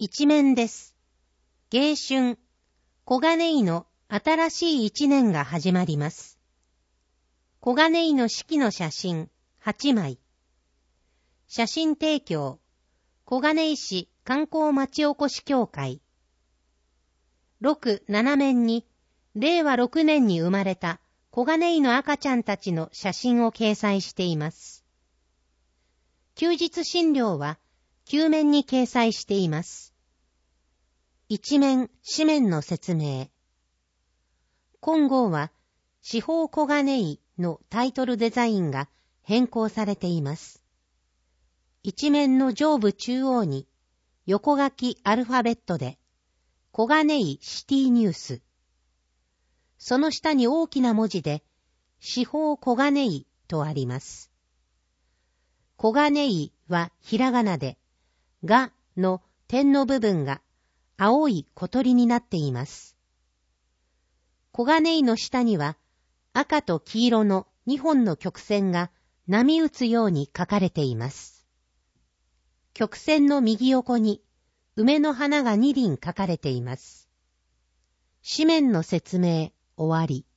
一面です。迎春、小金井の新しい一年が始まります。小金井の四季の写真8枚。写真提供、小金井市観光町おこし協会。6、7面に、令和6年に生まれた小金井の赤ちゃんたちの写真を掲載しています。休日診療は9面に掲載しています。一面、紙面の説明。今号は、四方小金井のタイトルデザインが変更されています。一面の上部中央に、横書きアルファベットで、小金井シティニュース。その下に大きな文字で、四方小金井とあります。小金井はひらがなで、がの点の部分が青い小鳥になっています。小金井の下には赤と黄色の2本の曲線が波打つように書かれています。曲線の右横に梅の花が2輪書かれています。紙面の説明終わり。